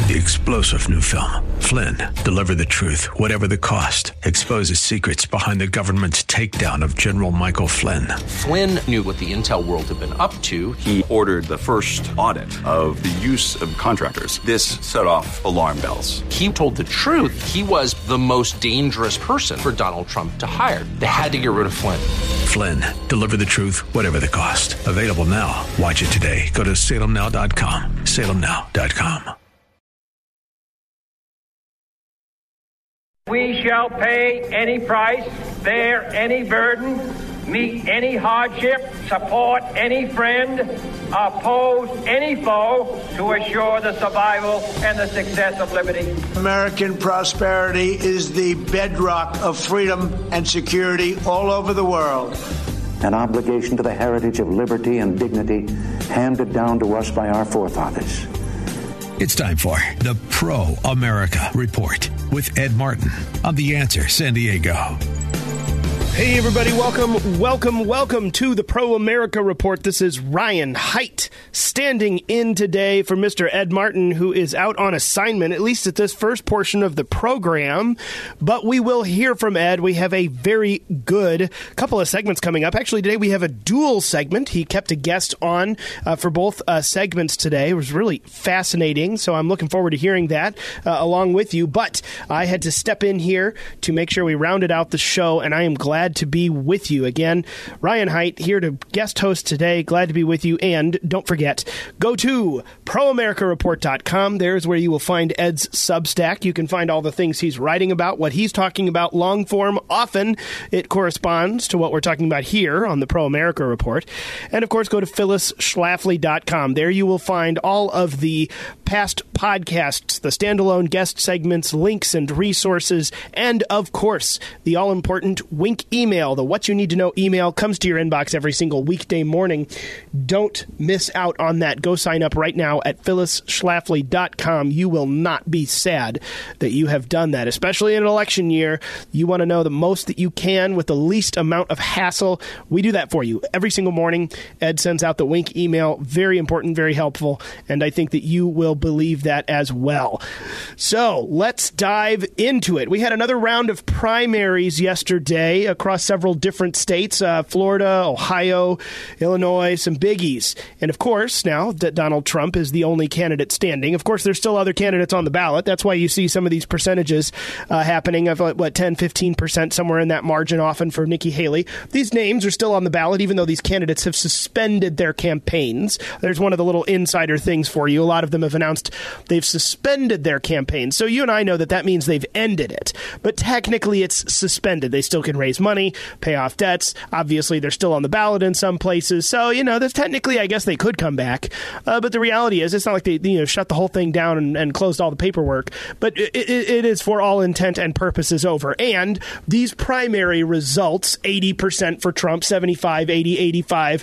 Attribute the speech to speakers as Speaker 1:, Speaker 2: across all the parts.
Speaker 1: The explosive new film, Flynn, Deliver the Truth, Whatever the Cost, exposes secrets behind the government's takedown of General Michael Flynn.
Speaker 2: Flynn knew what the intel world had been up to.
Speaker 3: He ordered the first audit of the use of contractors. This set off alarm bells.
Speaker 2: He told the truth. He was the most dangerous person for Donald Trump to hire. They had to get rid of Flynn.
Speaker 1: Flynn, Deliver the Truth, Whatever the Cost. Available now. Watch it today. Go to salemnow.com. salemnow.com.
Speaker 4: We shall pay any price, bear any burden, meet any hardship, support any friend, oppose any foe to assure the survival and the success of liberty.
Speaker 5: American prosperity is the bedrock of freedom and security all over the world.
Speaker 6: An obligation to the heritage of liberty and dignity handed down to us by our forefathers.
Speaker 1: It's time for the Pro-America Report with Ed Martin on The Answer San Diego.
Speaker 7: Hey, everybody. Welcome to the Pro-America Report. This is Ryan Haidt standing in today for Mr. Ed Martin, who is out on assignment, at least at this first portion of the program. But we will hear from Ed. We have a very good couple of segments coming up. Actually, today we have a dual segment. He kept a guest on for both segments today. It was really fascinating, so I'm looking forward to hearing that along with you. But I had to step in here to make sure we rounded out the show, and I am glad to be with you again. Ryan Haidt here to guest host today. Glad to be with you. And don't forget, go to proamericareport.com. There's where you will find Ed's Substack. You can find all the things he's writing about, what he's talking about long form. Often it corresponds to what we're talking about here on the Pro America Report. And of course, go to phyllisschlafly.com. There you will find all of the past podcasts, the standalone guest segments, links and resources, and of course, the all-important Wink email. The What You Need to Know email comes to your inbox every single weekday morning. Don't miss out on that. Go sign up right now at phyllisschlafly.com. You will not be sad that you have done that, especially in an election year. You want to know the most that you can with the least amount of hassle. We do that for you every single morning. Ed sends out the Wink email. Very important, very helpful, and I think that you will believe that as well. So let's dive into it. We had another round of primaries yesterday across several different states, Florida, Ohio, Illinois, some biggies. And of course, now that Donald Trump is the only candidate standing, of course, there's still other candidates on the ballot. That's why you see some of these percentages happening of 10, 15%, somewhere in that margin often for Nikki Haley. These names are still on the ballot, even though these candidates have suspended their campaigns. There's one of the little insider things for you. A lot of them have announced they've suspended their campaigns. So you and I know that means they've ended it. But technically, it's suspended. They still can raise money, pay off debts. Obviously, they're still on the ballot in some places. So, there's technically, I guess they could come back. But the reality is, it's not like they shut the whole thing down and closed all the paperwork. But it is, for all intent and purposes, over. And these primary results, 80% for Trump, 75, 80, 85,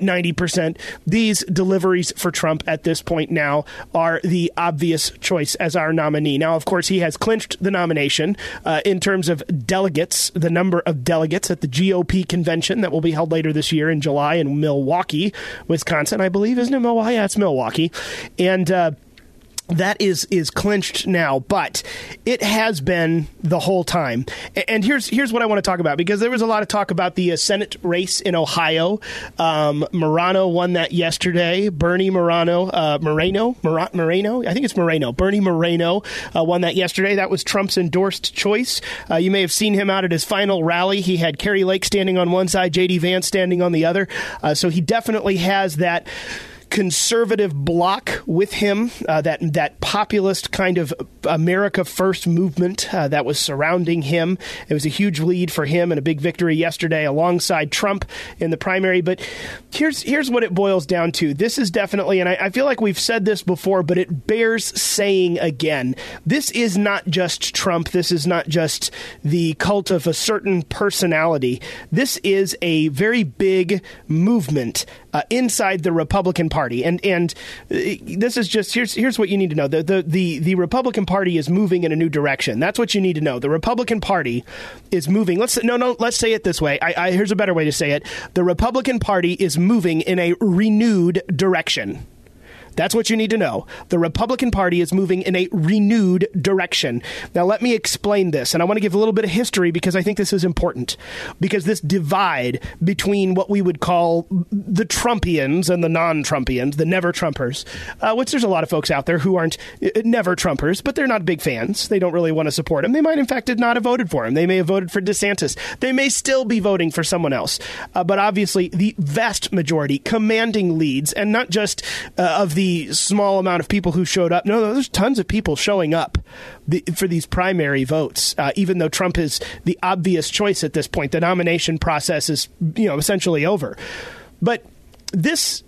Speaker 7: 90%, these deliveries for Trump at this point now are the obvious choice as our nominee. Now, of course, he has clinched the nomination in terms of delegates, the number of delegates at the GOP convention that will be held later this year in July in Milwaukee, Wisconsin, I believe. Isn't it Milwaukee? Yeah, it's Milwaukee. And that is clinched now, but it has been the whole time. And here's what I want to talk about, because there was a lot of talk about the Senate race in Ohio. Morano won that yesterday. Bernie Moreno, I think it's Moreno. Bernie Moreno won that yesterday. That was Trump's endorsed choice. You may have seen him out at his final rally. He had Kerry Lake standing on one side, J.D. Vance standing on the other. So he definitely has that conservative bloc with him, that populist kind of America First movement that was surrounding him. It was a huge lead for him and a big victory yesterday alongside Trump in the primary. But here's what it boils down to. This is definitely, and I feel like we've said this before, but it bears saying again. This is not just Trump. This is not just the cult of a certain personality. This is a very big movement inside the Republican Party. And this is just, here's what you need to know. The Republican Party is moving in a new direction. That's what you need to know. The Republican Party is moving. Let's say it this way. Here's a better way to say it. The Republican Party is moving in a renewed direction. That's what you need to know. The Republican Party is moving in a renewed direction. Now, let me explain this, and I want to give a little bit of history because I think this is important. Because this divide between what we would call the Trumpians and the non-Trumpians, the never-Trumpers, which there's a lot of folks out there who aren't never-Trumpers, but they're not big fans. They don't really want to support him. They might, in fact, not have voted for him. They may have voted for DeSantis. They may still be voting for someone else. But obviously, the vast majority, commanding leads, and not just of the small amount of people who showed up. No, there's tons of people showing up for these primary votes, even though Trump is the obvious choice at this point. The nomination process is, essentially over. But this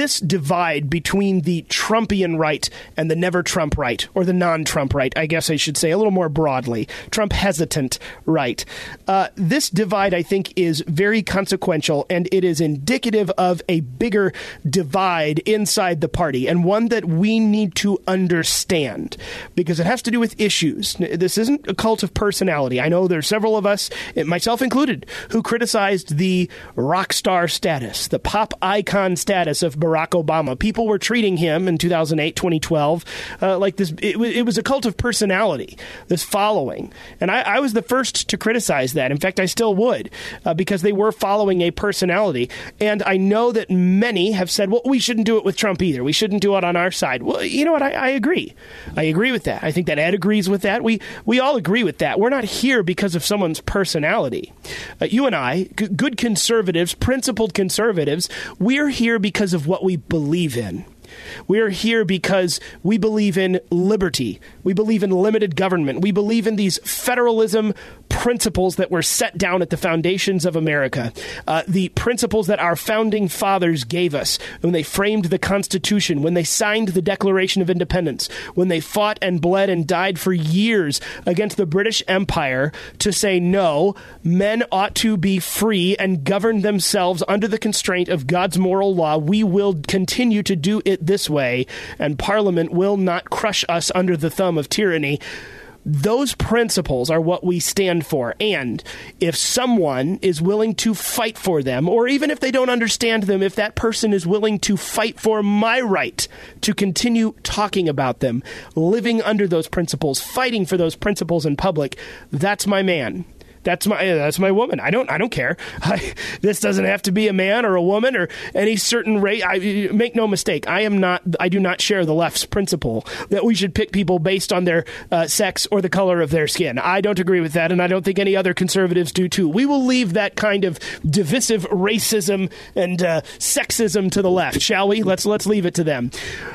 Speaker 7: divide between the Trumpian right and the never-Trump right, or the non-Trump right, I guess I should say a little more broadly, Trump-hesitant right, this divide, I think, is very consequential, and it is indicative of a bigger divide inside the party, and one that we need to understand, because it has to do with issues. This isn't a cult of personality. I know there's several of us, myself included, who criticized the rock star status, the pop icon status of Barack Obama. People were treating him in 2008, 2012, like this. It was a cult of personality, this following. And I was the first to criticize that. In fact, I still would, because they were following a personality. And I know that many have said, well, we shouldn't do it with Trump either. We shouldn't do it on our side. Well, you know what? I agree. I agree with that. I think that Ed agrees with that. We all agree with that. We're not here because of someone's personality. You and I, good conservatives, principled conservatives, we're here because of what we believe in. We're here because we believe in liberty. We believe in limited government. We believe in these federalism principles that were set down at the foundations of America, the principles that our founding fathers gave us when they framed the Constitution, when they signed the Declaration of Independence, when they fought and bled and died for years against the British Empire to say, no, men ought to be free and govern themselves under the constraint of God's moral law. We will continue to do it this way, and Parliament will not crush us under the thumb of tyranny. Those principles are what we stand for, and if someone is willing to fight for them, or even if they don't understand them, if that person is willing to fight for my right to continue talking about them, living under those principles, fighting for those principles in public, that's my man. That's my woman. I don't care. This doesn't have to be a man or a woman or any certain race. Make no mistake. I do not share the left's principle that we should pick people based on their sex or the color of their skin. I don't agree with that, and I don't think any other conservatives do too. We will leave that kind of divisive racism and sexism to the left, shall we? Let's leave it to them.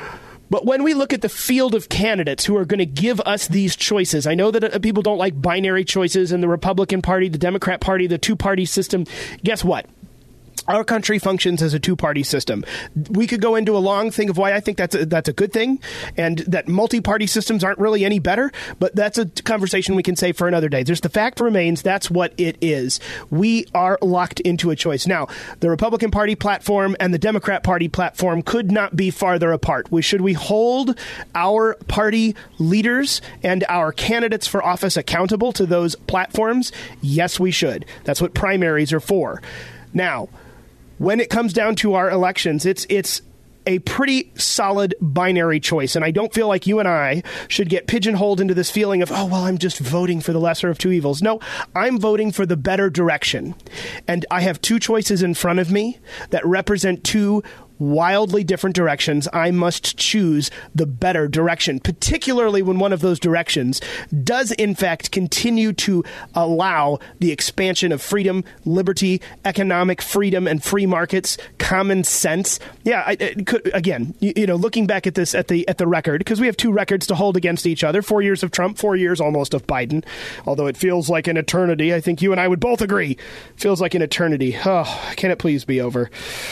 Speaker 7: But when we look at the field of candidates who are going to give us these choices, I know that people don't like binary choices in the Republican Party, the Democrat Party, the two-party system. Guess what? Our country functions as a two-party system. We could go into a long thing of why I think that's a good thing, and that multi-party systems aren't really any better, but that's a conversation we can say for another day. Just the fact remains, that's what it is. We are locked into a choice. Now, the Republican Party platform and the Democrat Party platform could not be farther apart. Should we hold our party leaders and our candidates for office accountable to those platforms? Yes, we should. That's what primaries are for. Now, when it comes down to our elections, it's a pretty solid binary choice. And I don't feel like you and I should get pigeonholed into this feeling of, oh, well, I'm just voting for the lesser of two evils. No, I'm voting for the better direction. And I have two choices in front of me that represent two wildly different directions. I must choose the better direction, particularly when one of those directions does, in fact, continue to allow the expansion of freedom, liberty, economic freedom, and free markets, common sense. Yeah, again, looking back at this at the record, because we have two records to hold against each other: 4 years of Trump, 4 years almost of Biden. Although it feels like an eternity, I think you and I would both agree. Feels like an eternity. Oh, can it please be over?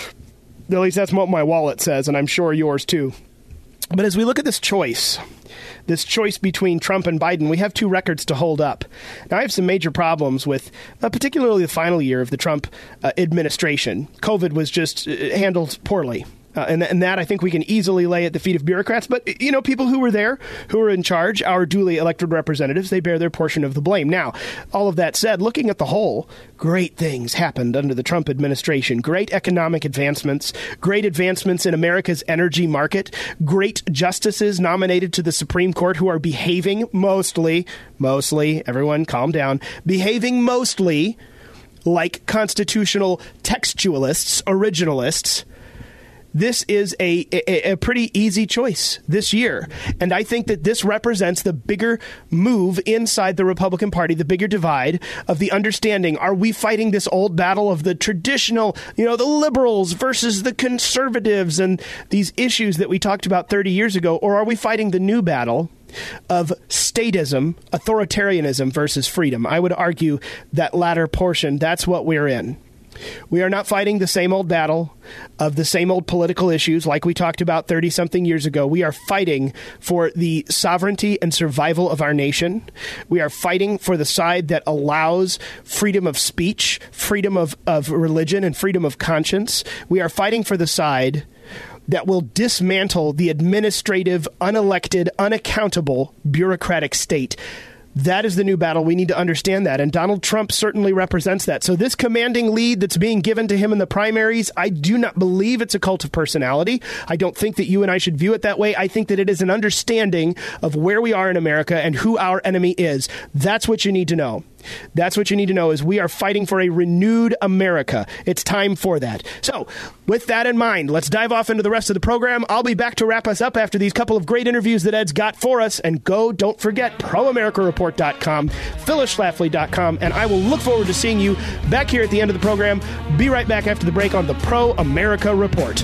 Speaker 7: At least that's what my wallet says, and I'm sure yours too. But as we look at this choice between Trump and Biden, we have two records to hold up. Now, I have some major problems with particularly the final year of the Trump administration. COVID was just handled poorly. And that I think we can easily lay at the feet of bureaucrats. But, people who were there, who are in charge, our duly elected representatives, they bear their portion of the blame. Now, all of that said, looking at the whole, great things happened under the Trump administration. Great economic advancements, great advancements in America's energy market, great justices nominated to the Supreme Court who are behaving mostly, everyone calm down, behaving mostly like constitutional textualists, originalists. This is a pretty easy choice this year. And I think that this represents the bigger move inside the Republican Party, the bigger divide of the understanding. Are we fighting this old battle of the traditional, the liberals versus the conservatives and these issues that we talked about 30 years ago? Or are we fighting the new battle of statism, authoritarianism versus freedom? I would argue that latter portion, that's what we're in. We are not fighting the same old battle of the same old political issues like we talked about 30-something years ago. We are fighting for the sovereignty and survival of our nation. We are fighting for the side that allows freedom of speech, freedom of religion, and freedom of conscience. We are fighting for the side that will dismantle the administrative, unelected, unaccountable bureaucratic state. That is the new battle. We need to understand that. And Donald Trump certainly represents that. So this commanding lead that's being given to him in the primaries, I do not believe it's a cult of personality. I don't think that you and I should view it that way. I think that it is an understanding of where we are in America and who our enemy is. That's what you need to know. That's what you need to know is we are fighting for a renewed America. It's time for that. So with that in mind, let's dive off into the rest of the program. I'll be back to wrap us up after these couple of great interviews that Ed's got for us. And don't forget, ProAmericaReport.com, PhyllisSchlafly.com, and I will look forward to seeing you back here at the end of the program. Be right back after the break on the Pro America Report.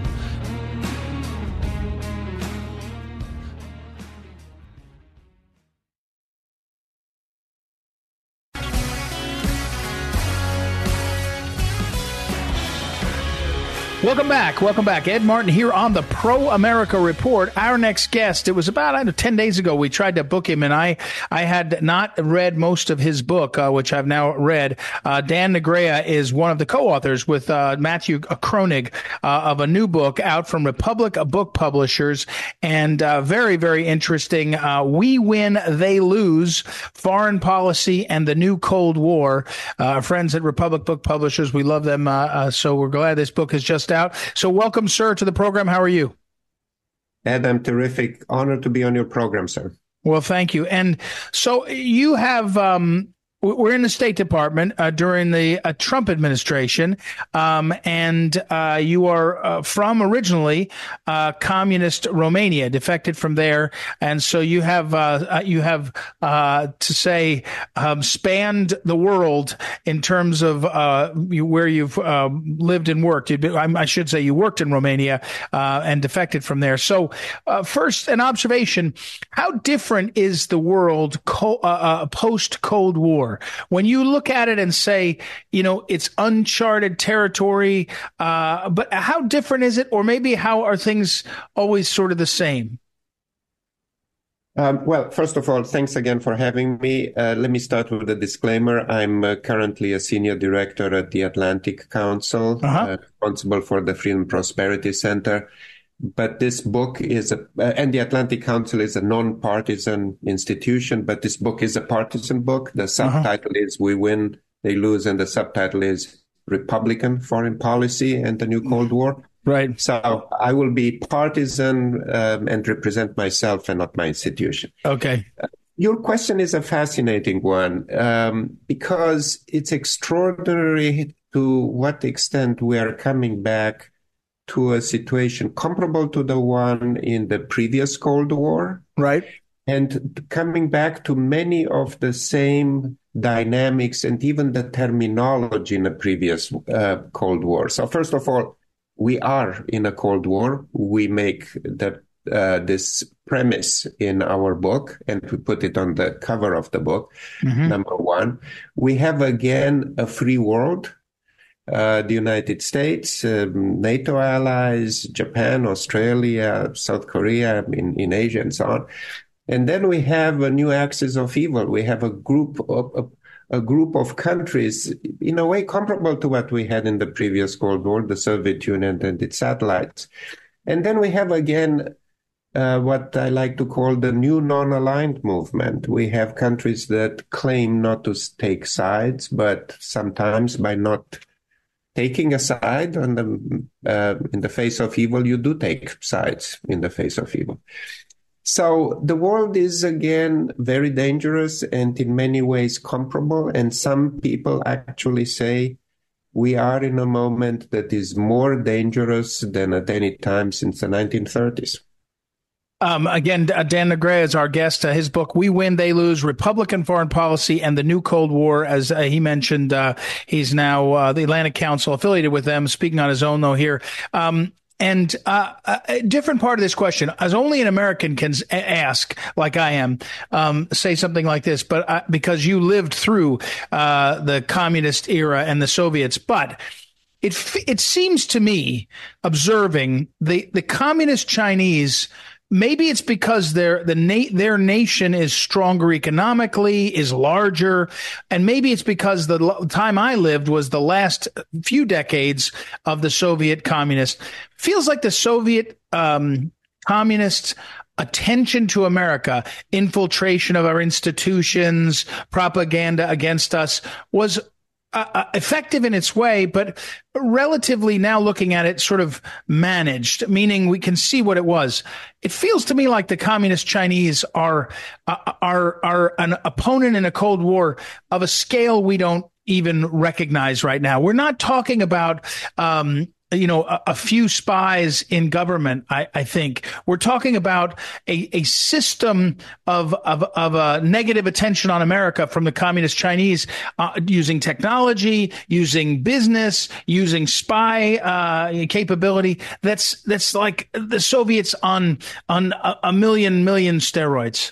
Speaker 8: Welcome back. Ed Martin here on the Pro America Report. Our next guest, it was about 10 days ago, we tried to book him, and I had not read most of his book, which I've now read. Dan Negrea is one of the co-authors with Matthew Kroenig of a new book out from Republic Book Publishers, and very, very interesting. We Win, They Lose, Foreign Policy and the New Cold War. Friends at Republic Book Publishers, we love them, so we're glad this book is just out. So welcome, sir, to the program. How are you?
Speaker 9: Ed, I'm terrific. Honored to be on your program, sir.
Speaker 8: Well, thank you. And so you have we're in the State Department during the Trump administration, and you are from originally communist Romania, defected from there, and so you have to say spanned the world in terms of where you've lived and worked. I should say you worked in Romania and defected from there. So first, an observation: how different is the world post Cold War? When you look at it and say, it's uncharted territory, but how different is it? Or maybe how are things always sort of the same?
Speaker 9: Well, first of all, thanks again for having me. Let me start with a disclaimer. I'm currently a senior director at the Atlantic Council, responsible for the Freedom and Prosperity Center. But this book is and the Atlantic Council is a non-partisan institution, but this book is a partisan book. The subtitle is We Win, They Lose, and the subtitle is Republican Foreign Policy and the New Cold War.
Speaker 8: Right.
Speaker 9: So I will be partisan and represent myself and not my institution.
Speaker 8: Okay.
Speaker 9: Your question is a fascinating one because it's extraordinary to what extent we are coming back to a situation comparable to the one in the previous Cold War.
Speaker 8: Right.
Speaker 9: And coming back to many of the same dynamics and even the terminology in the previous Cold War. So first of all, we are in a Cold War. We make this premise in our book, and we put it on the cover of the book, number one. We have, again, a free world. The United States, NATO allies, Japan, Australia, South Korea, in Asia, and so on. And then we have a new axis of evil. We have a group a group of countries in a way comparable to what we had in the previous Cold War, the Soviet Union and its satellites. And then we have again what I like to call the new non-aligned movement. We have countries that claim not to take sides, but sometimes by not taking a side in the face of evil, you do take sides in the face of evil. So the world is, again, very dangerous and in many ways comparable. And some people actually say we are in a moment that is more dangerous than at any time since the 1930s.
Speaker 8: Again, Dan Negrea is our guest. His book, We Win, They Lose, Republican Foreign Policy and the New Cold War. As he mentioned, he's now the Atlantic Council affiliated with them, speaking on his own, though, here. And a different part of this question, as only an American can ask, like I am, say something like this, but because you lived through the communist era and the Soviets. But it seems to me, observing the communist Chinese, maybe it's because their nation is stronger economically, is larger, and maybe it's because the time I lived was the last few decades of the Soviet communist. Feels like the Soviet communist attention to America, infiltration of our institutions, propaganda against us was effective in its way, but relatively, now looking at it, sort of managed, meaning we can see what it was. It feels to me like the communist Chinese are an opponent in a Cold War of a scale we don't even recognize right now. We're not talking about a few spies in government. I think we're talking about a system of negative attention on America from the communist Chinese, using technology, using business, using spy capability. That's like the Soviets on a million steroids.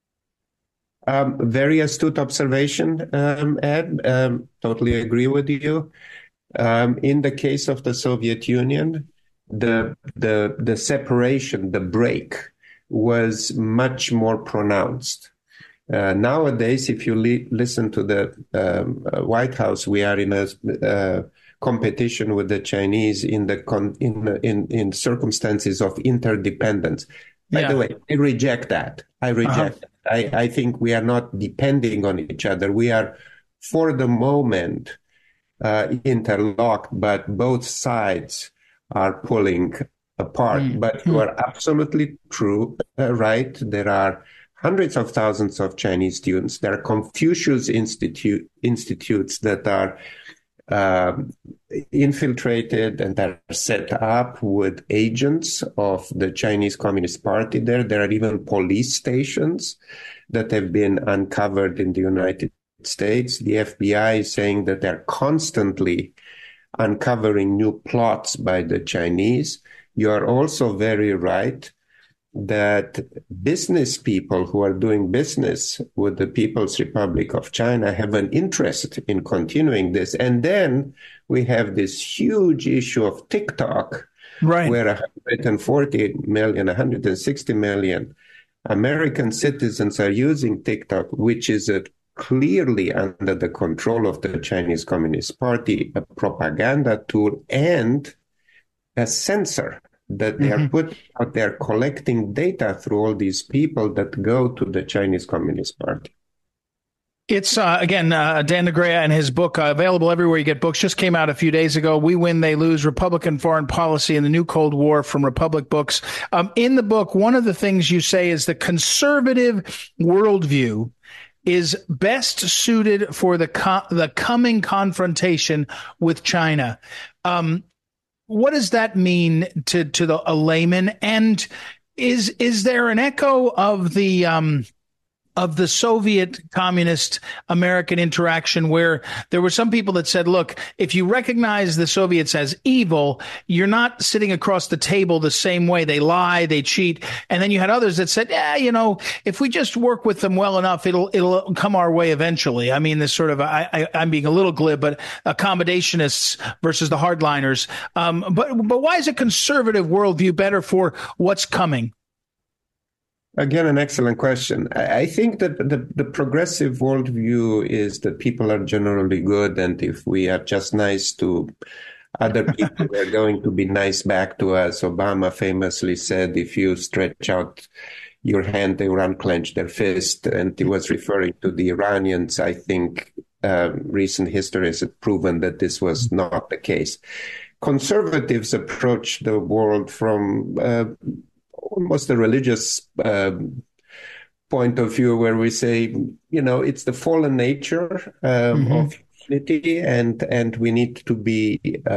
Speaker 9: Very astute observation, Ed. Totally agree with you. In the case of the Soviet Union, the separation, the break, was much more pronounced. Nowadays, if you listen to the White House, we are in a competition with the Chinese in circumstances of interdependence. By the way, I reject that. I think we are not depending on each other. We are, for the moment, interlocked, but both sides are pulling apart. But you are absolutely true, right? There are hundreds of thousands of Chinese students. There are Confucius institutes that are infiltrated and are set up with agents of the Chinese Communist Party there. There are even police stations that have been uncovered in the United States. The FBI is saying that they're constantly uncovering new plots by the Chinese. You are also very right that business people who are doing business with the People's Republic of China have an interest in continuing this. And then we have this huge issue of TikTok, right, where 140 million, 160 million American citizens are using TikTok, which is clearly under the control of the Chinese Communist Party, a propaganda tool and a censor that they are put out there, collecting data through all these people that go to the Chinese Communist Party.
Speaker 8: It's, again, Dan Negrea and his book, available everywhere you get books, just came out a few days ago. We Win, They Lose, Republican Foreign Policy and the New Cold War, from Republic Books. In the book, one of the things you say is the conservative worldview is best suited for the coming confrontation with China. What does that mean to a layman? And is there an echo of the Soviet communist American interaction, where there were some people that said, look, if you recognize the Soviets as evil, you're not sitting across the table the same way. They lie, they cheat. And then you had others that said, if we just work with them well enough, it'll come our way eventually. I mean, this sort of, I'm being a little glib, but accommodationists versus the hardliners. But why is a conservative worldview better for what's coming?
Speaker 9: Again, an excellent question. I think that the progressive worldview is that people are generally good, and if we are just nice to other people, they're going to be nice back to us. Obama famously said, if you stretch out your hand, they will unclench their fist. And he was referring to the Iranians. I think recent history has proven that this was not the case. Conservatives approach the world from almost a religious point of view, where we say, it's the fallen nature of humanity, and we need to be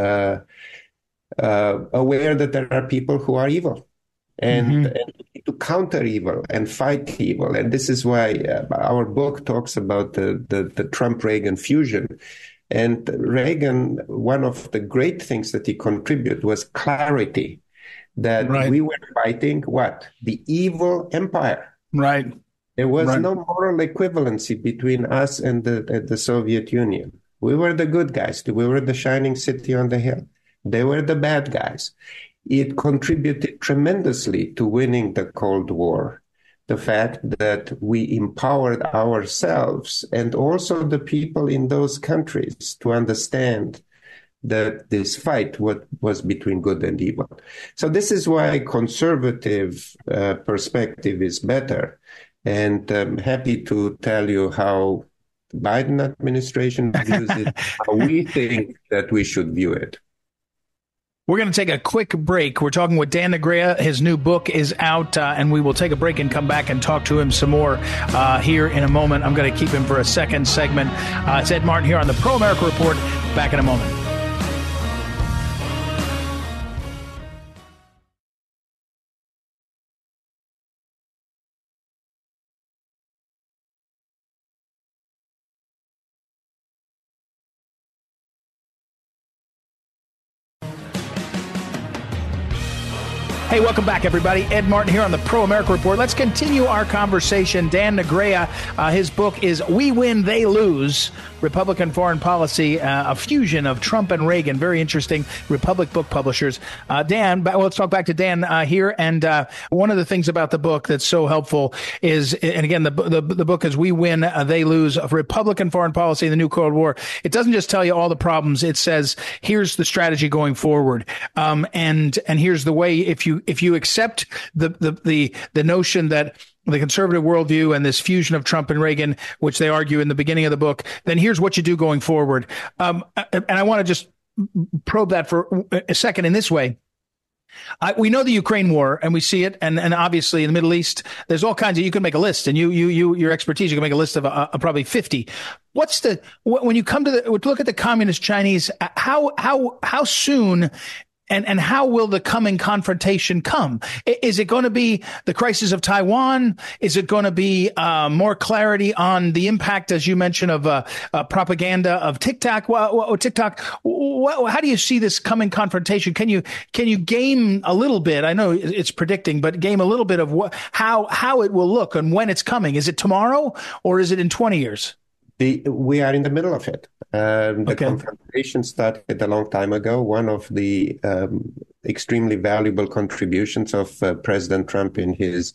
Speaker 9: aware that there are people who are evil, and to counter evil and fight evil. And this is why our book talks about the Trump-Reagan fusion. And Reagan, one of the great things that he contributed was clarity, that we were fighting what? The evil empire.
Speaker 8: Right.
Speaker 9: There was no moral equivalency between us and the Soviet Union. We were the good guys. We were the shining city on the hill. They were the bad guys. It contributed tremendously to winning the Cold War. The fact that we empowered ourselves and also the people in those countries to understand that this fight was between good and evil. So this is why conservative perspective is better. And I'm happy to tell you how the Biden administration views it, how we think that we should view it.
Speaker 8: We're going to take a quick break. We're talking with Dan Negrea. His new book is out, and we will take a break and come back and talk to him some more here in a moment. I'm going to keep him for a second segment. It's Ed Martin here on the Pro America Report. Back in a moment. Hey, welcome back, everybody. Ed Martin here on the Pro America Report. Let's continue our conversation. Dan Negrea, his book is We Win, They Lose, Republican Foreign Policy, a fusion of Trump and Reagan. Very interesting. Republic Book Publishers. Dan, let's talk back to Dan here. And one of the things about the book that's so helpful is, and again, the book is We Win, They Lose, Republican Foreign Policy in the New Cold War. It doesn't just tell you all the problems. It says, here's the strategy going forward. And here's the way, if you accept the notion that the conservative worldview and this fusion of Trump and Reagan, which they argue in the beginning of the book, then here's what you do going forward. And I want to just probe that for a second in this way. We know the Ukraine war, and we see it, and obviously in the Middle East, there's all kinds of. You can make a list, and your expertise, you can make a list of probably 50. When you come to look at the communist Chinese, how soon? And how will the coming confrontation come? Is it going to be the crisis of Taiwan? Is it going to be more clarity on the impact, as you mentioned, of propaganda of TikTok? How do you see this coming confrontation? Can you game a little bit? I know it's predicting, but game a little bit of how it will look and when it's coming. Is it tomorrow or is it in 20 years?
Speaker 9: We are in the middle of it. Confrontation started a long time ago. One of the extremely valuable contributions of President Trump in his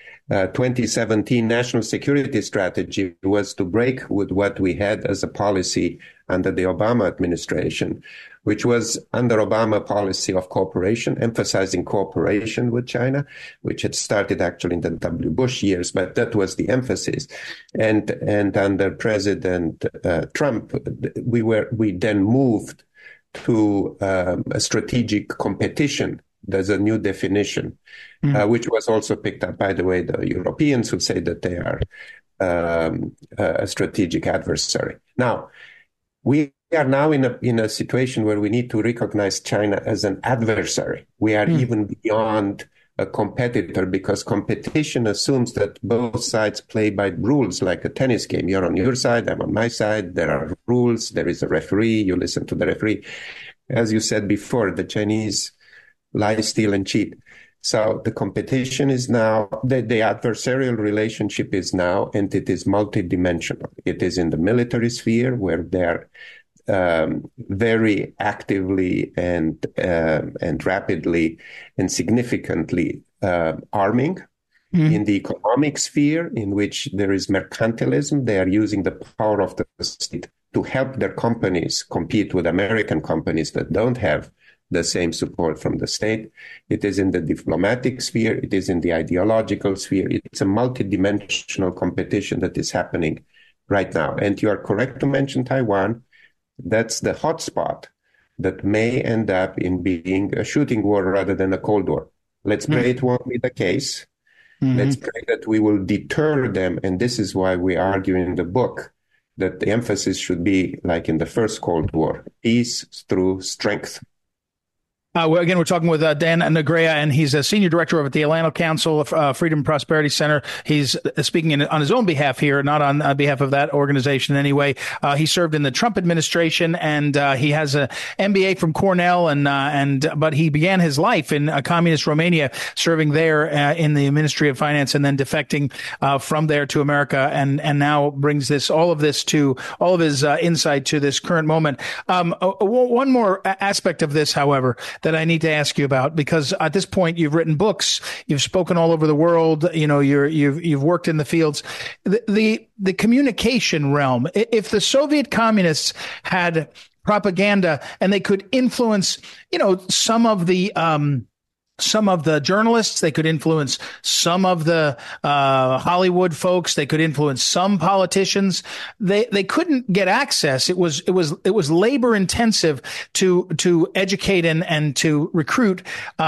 Speaker 9: 2017 national security strategy was to break with what we had as a policy under the Obama administration, which was under Obama policy of cooperation, emphasizing cooperation with China, which had started actually in the W. Bush years, but that was the emphasis. And under President Trump, we then moved to a strategic competition. There's a new definition, which was also picked up, by the way, the Europeans who say that they are a strategic adversary. Now, we are now in a situation where we need to recognize China as an adversary. We are even beyond a competitor, because competition assumes that both sides play by rules like a tennis game. You're on your side, I'm on my side. There are rules. There is a referee. You listen to the referee. As you said before, the Chinese lie, steal, and cheat. So the competition is now, the adversarial relationship is now, and it is multidimensional. It is in the military sphere, where they're very actively and rapidly and significantly arming. In the economic sphere, in which there is mercantilism, they are using the power of the state to help their companies compete with American companies that don't have the same support from the state. It is in the diplomatic sphere. It is in the ideological sphere. It's a multidimensional competition that is happening right now. And you are correct to mention Taiwan. That's the hotspot that may end up in being a shooting war rather than a Cold War. Let's pray it won't be the case. Let's pray that we will deter them. And this is why we argue in the book that the emphasis should be like in the first Cold War, peace through strength.
Speaker 8: We're talking with Dan Negrea, and he's a senior director over at the Atlanta Council of Freedom and Prosperity Center. He's speaking on his own behalf here, not on behalf of that organization anyway. He served in the Trump administration, and he has an MBA from Cornell, but he began his life in communist Romania, serving there in the Ministry of Finance, and then defecting from there to America, and now brings all of his insight to this current moment. One more aspect of this, however, that I need to ask you about, because at this point you've written books, you've spoken all over the world, you've worked in the fields, the communication realm. If the Soviet communists had propaganda and they could influence, some of the journalists, they could influence some of the Hollywood folks, they could influence some politicians. They couldn't get access. It was labor intensive to educate and to recruit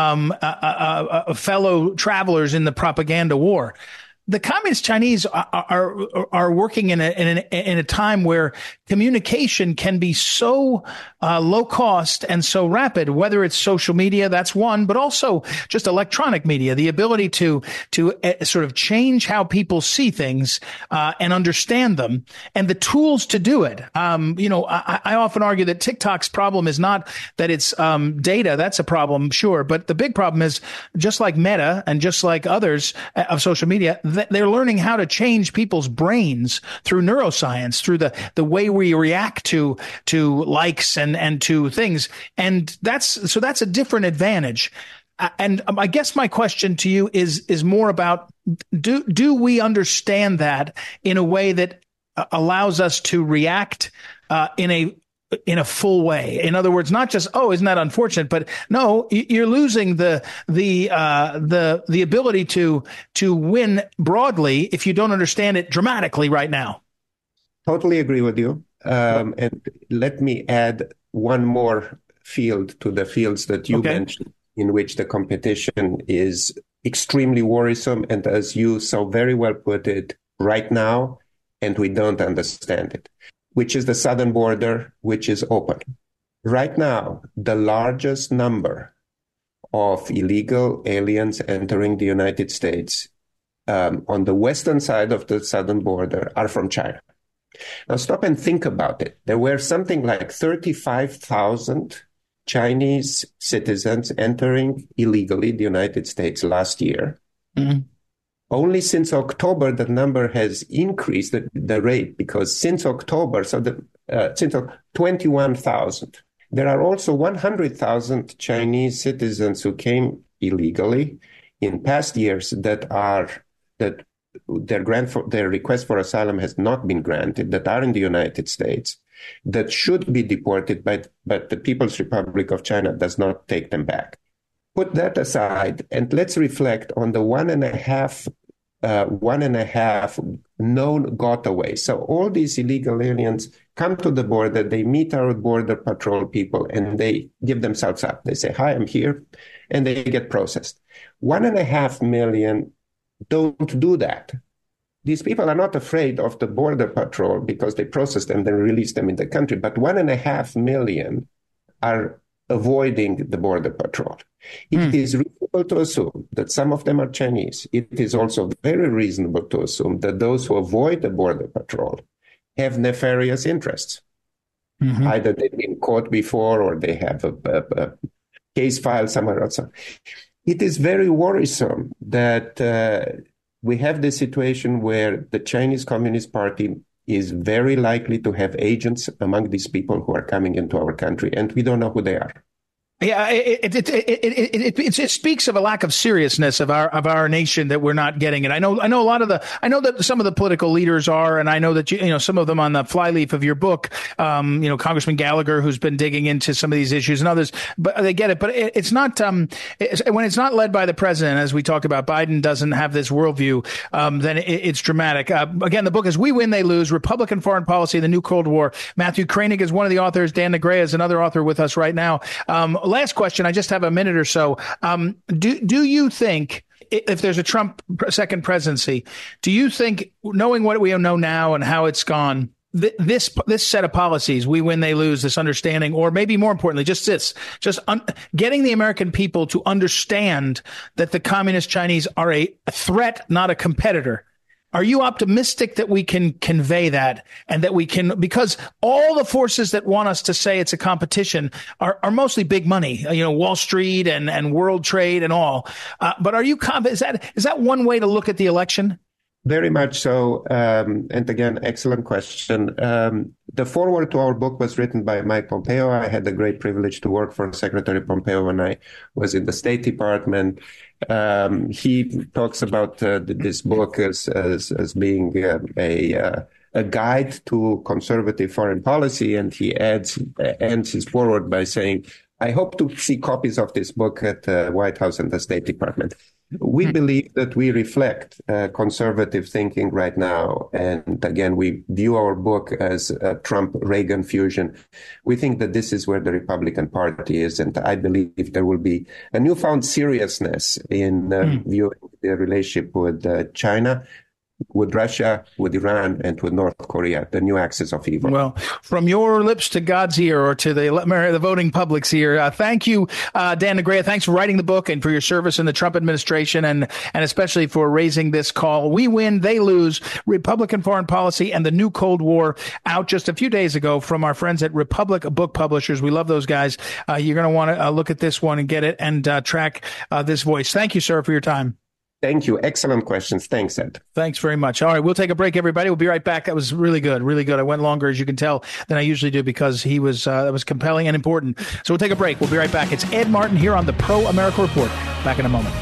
Speaker 8: fellow travelers in the propaganda war. The Communist Chinese are working in a time where communication can be so low cost and so rapid, whether it's social media, that's one, but also just electronic media, the ability to sort of change how people see things and understand them, and the tools to do it. I often argue that TikTok's problem is not that it's data. That's a problem, sure, but the big problem is, just like Meta and just like others of social media, they're learning how to change people's brains through neuroscience, through the way we react to likes and to things. And that's a different advantage. And I guess my question to you is more about, do we understand that in a way that allows us to react in a full way? In other words, not just, isn't that unfortunate, but no, you're losing the ability to win broadly if you don't understand it dramatically right now.
Speaker 9: Totally agree with you. And let me add one more field to the fields that you mentioned, in which the competition is extremely worrisome. And as you so very well put it, right now, and we don't understand it, which is the southern border, which is open. Right now, the largest number of illegal aliens entering the United States on the western side of the southern border are from China. Now stop and think about it. There were something like 35,000 Chinese citizens entering illegally the United States last year. Mm-hmm. Only since October, the number has increased the rate, because since October, since 21,000. There are also 100,000 Chinese citizens who came illegally in past years that their request for asylum has not been granted, that are in the United States, that should be deported, but the People's Republic of China does not take them back. Put that aside, and let's reflect on the one and a half known gotaways. So all these illegal aliens come to the border, they meet our border patrol people, and they give themselves up. They say, "Hi, I'm here," and they get processed. 1.5 million don't do that. These people are not afraid of the border patrol because they process them, then release them in the country. But 1.5 million are avoiding the border patrol. It is reasonable to assume that some of them are Chinese. It is also very reasonable to assume that those who avoid the border patrol have nefarious interests. Mm-hmm. Either they've been caught before or they have a case filed somewhere else. It is very worrisome that we have this situation where the Chinese Communist Party is very likely to have agents among these people who are coming into our country, and we don't know who they are.
Speaker 8: Yeah, it speaks of a lack of seriousness of our nation that we're not getting it. I know that some of the political leaders are, and I know that some of them on the flyleaf of your book, Congressman Gallagher, who's been digging into some of these issues, and others, but they get it. But it's not when it's not led by the president, as we talked about. Biden doesn't have this worldview. Then it's dramatic. Again, the book is "We Win, They Lose: Republican Foreign Policy: The New Cold War." Matthew Koenig is one of the authors. Dan Negrea is another author with us right now. Last question. I just have a minute or so. Do you think, if there's a Trump second presidency, do you think, knowing what we know now and how it's gone, this set of policies, we win, they lose, this understanding, or maybe more importantly, getting the American people to understand that the communist Chinese are a threat, not a competitor? Are you optimistic that we can convey that, and that we can, because all the forces that want us to say it's a competition are mostly big money, Wall Street and world trade and all. But are you confident? Is that one way to look at the election?
Speaker 9: Very much so. And again, excellent question. The foreword to our book was written by Mike Pompeo. I had the great privilege to work for Secretary Pompeo when I was in the State Department. He talks about this book as being a guide to conservative foreign policy, and he ends his foreword by saying, "I hope to see copies of this book at the White House and the State Department." We believe that we reflect conservative thinking right now. And again, we view our book as a Trump-Reagan fusion. We think that this is where the Republican Party is. And I believe there will be a newfound seriousness in viewing the relationship with China, with Russia, with Iran, and with North Korea, the new axis of evil.
Speaker 8: Well, from your lips to God's ear, or to the voting public's ear, thank you, Dan Negrea. Thanks for writing the book and for your service in the Trump administration, and especially for raising this call. We Win, They Lose: Republican Foreign Policy and the New Cold War, out just a few days ago from our friends at Republic Book Publishers. We love those guys. You're going to want to look at this one and get it and track this voice. Thank you, sir, for your time.
Speaker 9: Thank you. Excellent questions. Thanks, Ed.
Speaker 8: Thanks very much. All right, we'll take a break, everybody. We'll be right back. That was really good, really good. I went longer, as you can tell, than I usually do, because that was compelling and important. So we'll take a break. We'll be right back. It's Ed Martin here on the Pro America Report. Back in a moment.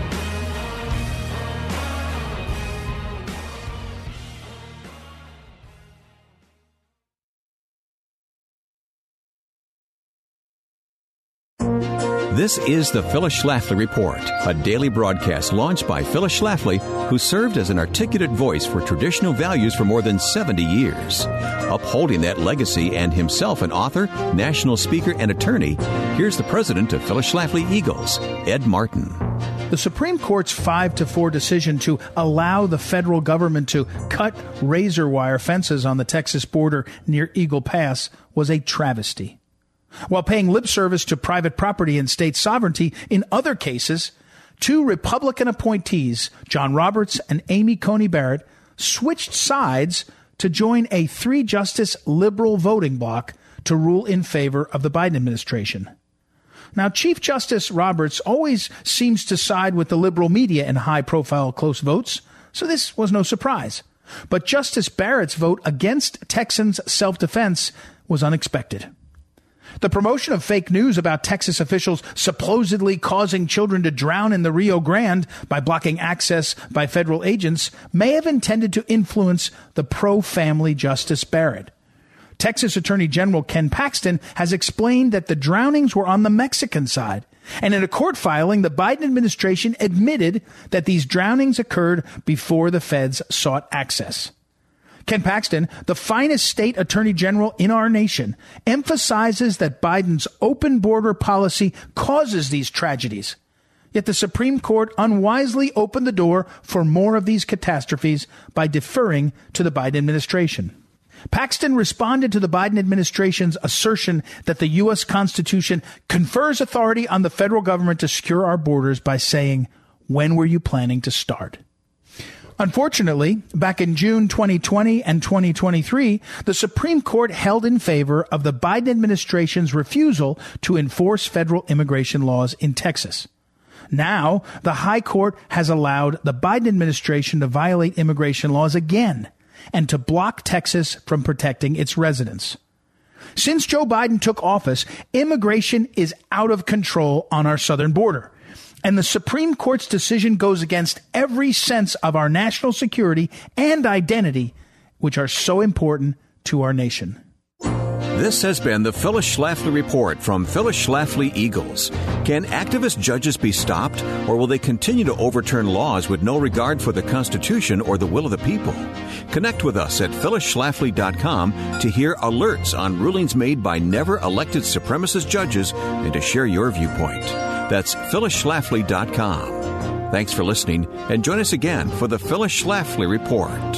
Speaker 10: This is the Phyllis Schlafly Report, a daily broadcast launched by Phyllis Schlafly, who served as an articulate voice for traditional values for more than 70 years. Upholding that legacy, and himself an author, national speaker, and attorney, here's the president of Phyllis Schlafly Eagles, Ed Martin.
Speaker 8: The Supreme Court's 5-4 decision to allow the federal government to cut razor wire fences on the Texas border near Eagle Pass was a travesty. While paying lip service to private property and state sovereignty in other cases, two Republican appointees, John Roberts and Amy Coney Barrett, switched sides to join a 3-justice liberal voting bloc to rule in favor of the Biden administration. Now, Chief Justice Roberts always seems to side with the liberal media in high-profile close votes, so this was no surprise. But Justice Barrett's vote against Texans' self-defense was unexpected. The promotion of fake news about Texas officials supposedly causing children to drown in the Rio Grande by blocking access by federal agents may have intended to influence the pro-family Justice Barrett. Texas Attorney General Ken Paxton has explained that the drownings were on the Mexican side. And in a court filing, the Biden administration admitted that these drownings occurred before the feds sought access. Ken Paxton, the finest state attorney general in our nation, emphasizes that Biden's open border policy causes these tragedies. Yet the Supreme Court unwisely opened the door for more of these catastrophes by deferring to the Biden administration. Paxton responded to the Biden administration's assertion that the U.S. Constitution confers authority on the federal government to secure our borders by saying, "When were you planning to start?" Unfortunately, back in June 2020 and 2023, the Supreme Court held in favor of the Biden administration's refusal to enforce federal immigration laws in Texas. Now, the High Court has allowed the Biden administration to violate immigration laws again and to block Texas from protecting its residents. Since Joe Biden took office, immigration is out of control on our southern border. And the Supreme Court's decision goes against every sense of our national security and identity, which are so important to our nation.
Speaker 10: This has been the Phyllis Schlafly Report from Phyllis Schlafly Eagles. Can activist judges be stopped, or will they continue to overturn laws with no regard for the Constitution or the will of the people? Connect with us at phyllisschlafly.com to hear alerts on rulings made by never-elected supremacist judges and to share your viewpoint. That's phyllisschlafly.com. Thanks for listening, and join us again for the Phyllis Schlafly Report.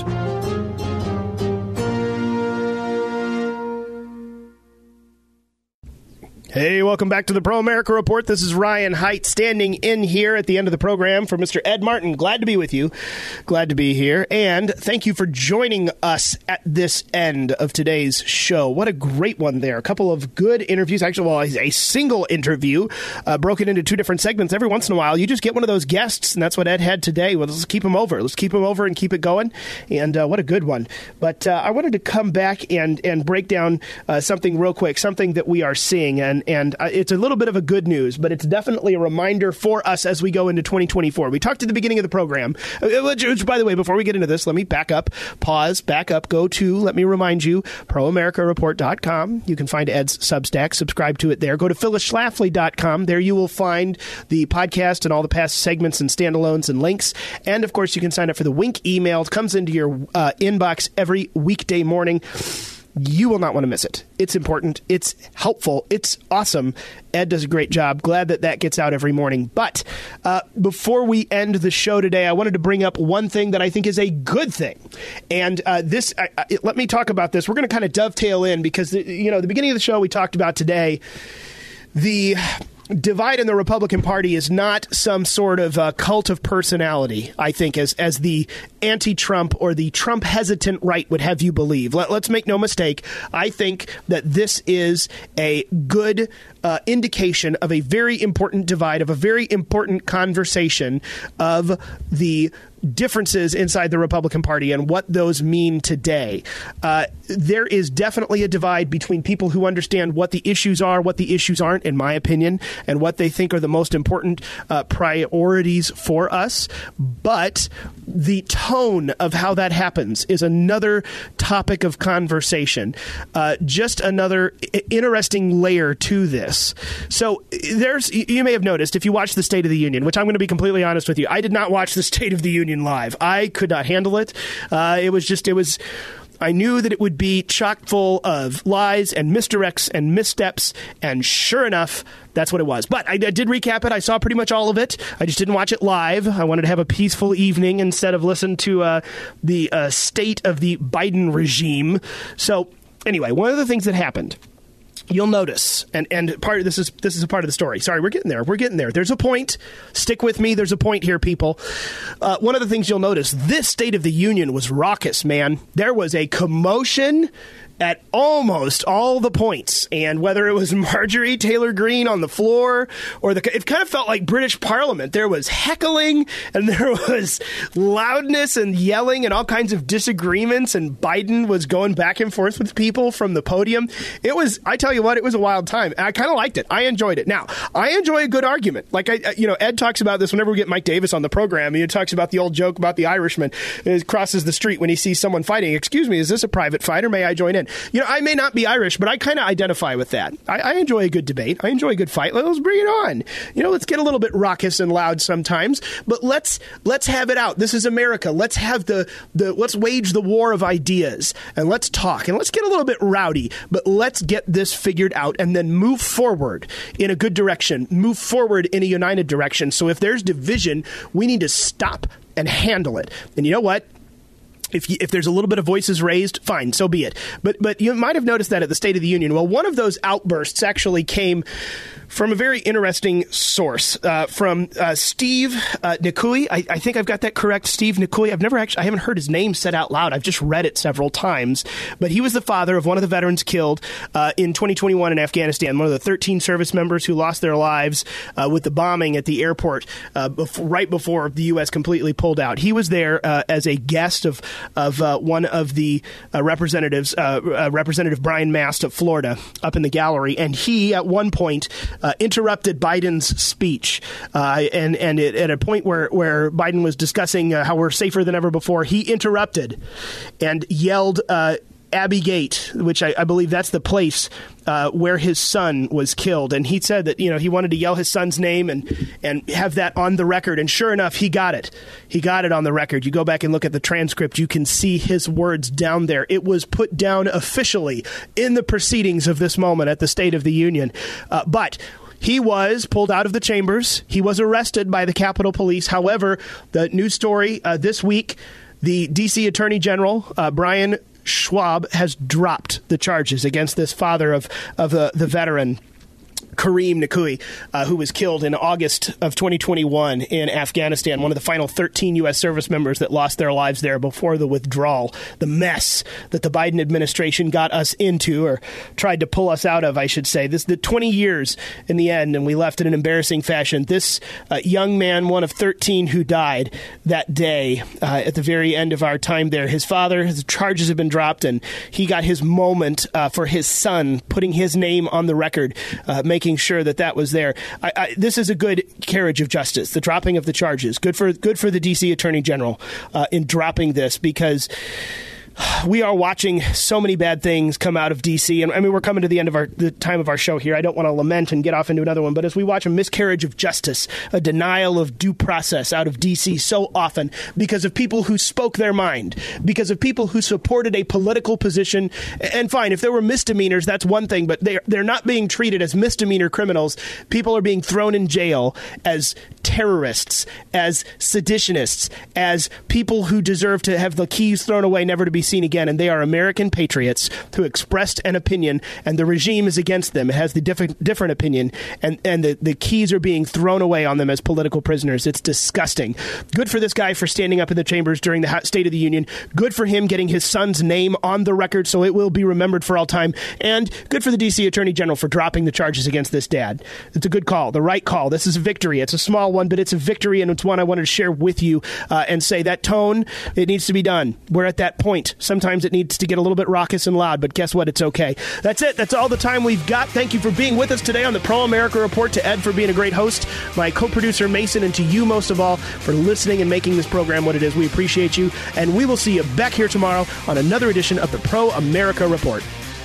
Speaker 7: Hey, welcome back to the Pro America Report. This is Ryan Haidt standing in here at the end of the program for Mr. Ed Martin. Glad to be with you. Glad to be here. And thank you for joining us at this end of today's show. What a great one there. A couple of good interviews. Actually, well, a single interview broken into two different segments. Every once in a while, you just get one of those guests, and that's what Ed had today. Well, let's keep him over. Let's keep him over and keep it going. And what a good one. But I wanted to come back and break down something real quick, something that we are seeing. And it's a little bit of a good news, but it's definitely a reminder for us as we go into 2024. We talked at the beginning of the program, which, by the way, before we get into this, let me back up, pause, back up, go to, let me remind you, proamericareport.com. You can find Ed's Substack, subscribe to it there. Go to phyllisschlafly.com. There you will find the podcast and all the past segments and standalones and links. And, of course, you can sign up for the Wink email. It comes into your inbox every weekday morning. You will not want to miss it. It's important. It's helpful. It's awesome. Ed does a great job. Glad that gets out every morning. But before we end the show today, I wanted to bring up one thing that I think is a good thing. And let me talk about this. We're going to kind of dovetail in because, the beginning of the show we talked about today, the divide in the Republican Party is not some sort of cult of personality, I think, as the anti-Trump or the Trump-hesitant right would have you believe. Let's make no mistake. I think that this is a good indication of a very important divide, of a very important conversation of the differences inside the Republican Party and what those mean today. There is definitely a divide between people who understand what the issues are, what the issues aren't, in my opinion, and what they think are the most important priorities for us. But the tone of how that happens is another topic of conversation, just another interesting layer to this. So you may have noticed, if you watch the State of the Union, which I'm going to be completely honest with you, I did not watch the State of the Union live. I could not handle it. I knew that it would be chock full of lies and misdirects and missteps, and sure enough, that's what it was. But I did recap it. I saw pretty much all of it. I just didn't watch it live. I wanted to have a peaceful evening instead of listen to the state of the Biden regime. So anyway, one of the things that happened, you'll notice, and part of this is a part of the story. Sorry, we're getting there. There's a point. Stick with me. There's a point here, people. One of the things you'll notice, this State of the Union was raucous, man. There was a commotion at almost all the points, and whether it was Marjorie Taylor Greene on the floor or it kind of felt like British Parliament. There was heckling and there was loudness and yelling and all kinds of disagreements, and Biden was going back and forth with people from the podium. I tell you what, it was a wild time. I kind of liked it. I enjoyed it. Now, I enjoy a good argument. Like Ed talks about this whenever we get Mike Davis on the program. He talks about the old joke about the Irishman who crosses the street when he sees someone fighting. Excuse me, is this a private fight or may I join in? I may not be Irish, but I kind of identify with that. I enjoy a good debate. I enjoy a good fight. Let's bring it on. Let's get a little bit raucous and loud sometimes, but let's have it out. This is America. Let's have let's wage the war of ideas, and let's talk, and let's get a little bit rowdy, but let's get this figured out and then move forward in a good direction, move forward in a united direction. So if there's division, we need to stop and handle it. And you know what? If there's a little bit of voices raised, fine, so be it. But you might have noticed that at the State of the Union. Well, one of those outbursts actually came from a very interesting source, from Steve Nikui. I think I've got that correct, Steve Nikui. I haven't heard his name said out loud. I've just read it several times. But he was the father of one of the veterans killed in 2021 in Afghanistan, one of the 13 service members who lost their lives with the bombing at the airport right before the U.S. completely pulled out. He was there as a guest of of one of the representatives, Representative Brian Mast of Florida, up in the gallery, and he at one point interrupted Biden's speech, and at a point where Biden was discussing how we're safer than ever before, he interrupted and yelled Abbey Gate, which I believe that's the place where his son was killed. And he said that, he wanted to yell his son's name and have that on the record. And sure enough, he got it. He got it on the record. You go back and look at the transcript, you can see his words down there. It was put down officially in the proceedings of this moment at the State of the Union. But he was pulled out of the chambers. He was arrested by the Capitol Police. However, the news story this week, the D.C. Attorney General, Brian Schwab, has dropped the charges against this father of the veteran, Kareem Nakui, who was killed in August of 2021 in Afghanistan, one of the final 13 U.S. service members that lost their lives there before the withdrawal, the mess that the Biden administration got us into, or tried to pull us out of, I should say. The 20 years in the end, and we left in an embarrassing fashion. This young man, one of 13 who died that day at the very end of our time there. His father, his charges have been dropped, and he got his moment for his son, putting his name on the record, making sure that was there. This is a good carriage of justice, the dropping of the charges. Good for the D.C. Attorney General in dropping this, because we are watching so many bad things come out of D.C. And I mean, we're coming to the end of the time of our show here. I don't want to lament and get off into another one, but as we watch a miscarriage of justice, a denial of due process out of D.C. so often because of people who spoke their mind, because of people who supported a political position. And fine, if there were misdemeanors, that's one thing, but they're not being treated as misdemeanor criminals. People are being thrown in jail as terrorists, as seditionists, as people who deserve to have the keys thrown away, never to be seen again. And they are American patriots who expressed an opinion, and the regime is against them. It has the different opinion, and the keys are being thrown away on them as political prisoners. It's disgusting. Good for this guy for standing up in the chambers during the State of the Union. Good for him getting his son's name on the record so it will be remembered for all time. And good for the D.C. Attorney General for dropping the charges against this dad. It's a good call, the right call. This is a victory. It's a small one, but it's a victory, and it's one I wanted to share with you and say that tone, it needs to be done. We're at that point. Sometimes it needs to get a little bit raucous and loud, but guess what? It's okay. That's it. That's all the time we've got. Thank you for being with us today on the Pro America Report, to Ed for being a great host, my co-producer Mason, and to you most of all for listening and making this program what it is. We appreciate you, and we will see you back here tomorrow on another edition of the Pro America Report.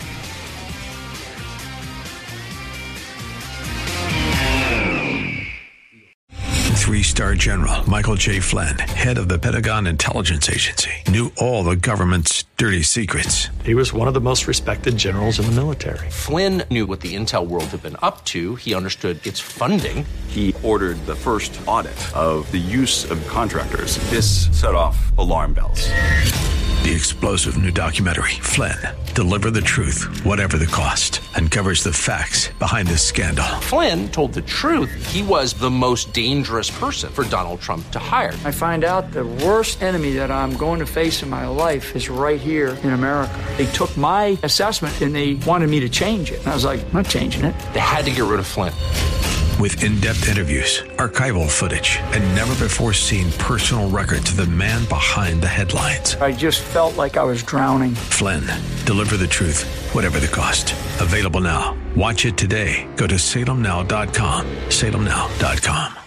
Speaker 1: Three-star General Michael J. Flynn, head of the Pentagon Intelligence Agency, knew all the government's dirty secrets.
Speaker 11: He was one of the most respected generals in the military.
Speaker 2: Flynn knew what the intel world had been up to. He understood its funding.
Speaker 3: He ordered the first audit of the use of contractors. This set off alarm bells.
Speaker 1: The explosive new documentary, Flynn, Deliver the Truth, Whatever the Cost, uncovers the facts behind this scandal.
Speaker 2: Flynn told the truth. He was the most dangerous person for Donald Trump to hire.
Speaker 12: I find out the worst enemy that I'm going to face in my life is right here in America. They took my assessment and they wanted me to change it. And I was like, I'm not changing it.
Speaker 2: They had to get rid of Flynn.
Speaker 1: With in-depth interviews, archival footage, and never-before-seen personal records of the man behind the headlines.
Speaker 12: I just felt like I was drowning.
Speaker 1: Flynn, Deliver the Truth, Whatever the Cost. Available now. Watch it today. Go to salemnow.com. salemnow.com.